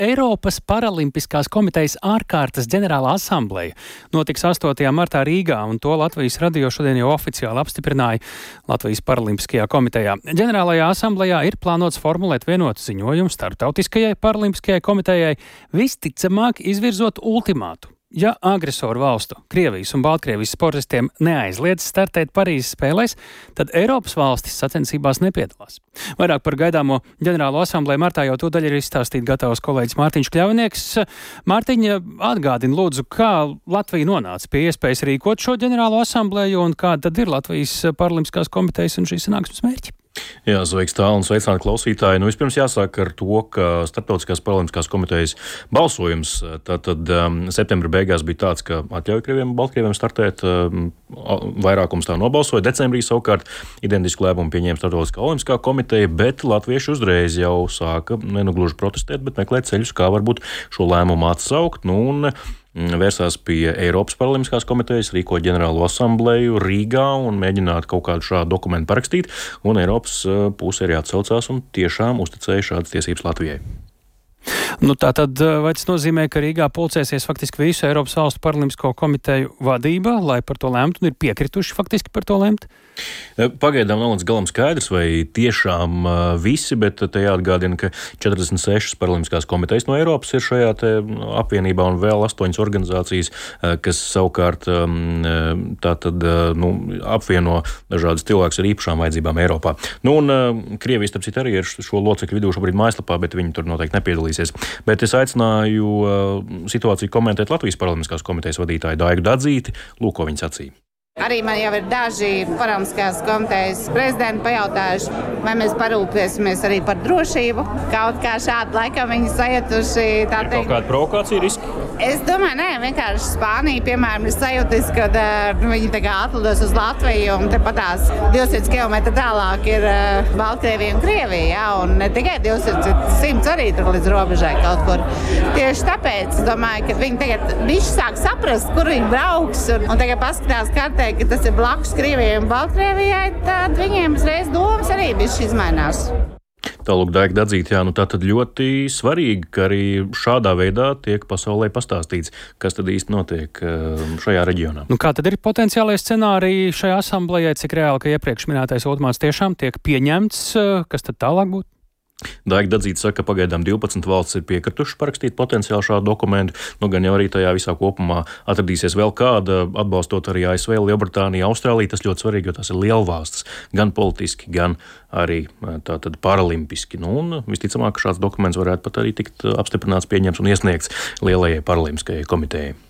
Eiropas Paralimpiskās komitejas ārkārtas ģenerālā asambleja notiks 8. martā Rīgā, un to Latvijas radio šodien jau oficiāli apstiprināja Latvijas Paralimpiskajā komitejā. Ģenerālajā asamblejā ir plānots formulēt vienotu ziņojumu Starptautiskajai Paralimpiskajai komitejai, visticamāk izvirzot ultimātu. Ja agresoru valstu, Krievijas un Baltkrievijas sportistiem neaizliedz startēt Parīzes spēlēs, tad Eiropas valstis sacensībās nepiedalās. Vairāk par gaidāmo ģenerālo asambleju martā jau to daļu ir izstāstīt gatavs kolēģis Mārtiņš Kļavnieks. Mārtiņa, atgādini lūdzu, kā Latvija nonāca pie iespējas rīkot šo ģenerālo asambleju un kāda tad ir Latvijas Paralimpiskās komitejas un šīs sanāksmes mērķi? Jā, sveiks tālu un sveicināti klausītāji. Vispirms jāsāk ar to, ka Starptautiskās Paralimpiskās komitejas balsojums tātad septembra beigās bija tāds, ka atļauja Krieviem un Baltkrieviem startēt. Vairākums tā nobalsoja. Decembrī savukārt identisku lēmumu pieņēma Starptautiskā olimpiskā komiteja, bet latvieši uzreiz jau sāka nenugluži protestēt, bet meklēt ceļus, kā varbūt šo lēmumu atsaukt. Un vērsās pie Eiropas Paralimpiskās komitejas, rīko ģenerālo asambleju Rīgā un mēģināt kaut kādu šādu dokumentu parakstīt, un Eiropas puse arī atsaucās un tiešām uzticēja šādas tiesības Latvijai. Tātad, vai tas nozīmē, ka Rīgā pulcēsies faktiski visu Eiropas valstu paralimpisko komiteju vadība, lai par to lemtu, un ir piekrituši faktiski par to lemt? Pagaidām nav līdz galam skaidrs, vai tiešām visi, bet te jāatgādina, ka 46 paralimpiskās komitejas no Eiropas ir šajā te apvienībā un vēl 8 organizācijas, kas savukārt tātad apvieno dažādas cilvēkus ar īpašām vajadzībām Eiropā. Un Krievijas, starp citu, arī ir šo locekļu vidū šobrīd mājaslapā, bet viņi tur noteikti nepiedalīsies. Bet es aicināju situāciju komentēt Latvijas Paralimpiskās komitejas vadītāju Daigu Dadzīti. Lūk, ko viņa sacīja. Arī man jau ir daži Paralimpiskās komitejas prezidenti pajautājuši, vai mēs parūpēsimies arī par drošību. Kaut kā šādi laikam viņi sajutuši, tā teikt. Kaut kāda provokācija riski? Es domāju, nē, vienkārši Spānija, piemēram, ir sajutis, kad viņi atlidos uz Latviju un tepatās 200 km tālāk ir Baltkrievija un Krievija, jā, un ne tikai 200, 100 arī tur līdz robežai kaut kur. Tieši tāpēc, domāju, ka viņi tagad bišķi sāk saprast, kur viņi brauks, un tagad paskatās kartē, ka tas ir blakus Krievijai un Baltkrievijai, tad viņiem uzreiz domas arī bišķi izmainās. Tālūk, Daiga Dadzīte, tā tad ļoti svarīgi, ka arī šādā veidā tiek pasaulē pastāstīts, kas tad īsti notiek šajā reģionā. Kā tad ir potenciālai scenāriji šajā asamblejai, cik reāli, ka iepriekš minētais ultimāts tiešām tiek pieņemts, kas tad tālāk būtu? Daiga Dadzīte saka, ka pagaidām 12 valstis ir piekritušas parakstīt potenciāli šādu dokumentu, gan jau arī tajā visā kopumā atradīsies vēl kāda, atbalstot arī ASV, Lielbritāniju, Austrāliju. Tas ļoti svarīgi, jo tas ir lielvalstis, gan politiski, gan arī tātad paralimpiski. Un visticamāk, ka šāds dokuments varētu pat arī tikt apstiprināts, pieņemts un iesniegts lielajai paralimpiskajai komitejai.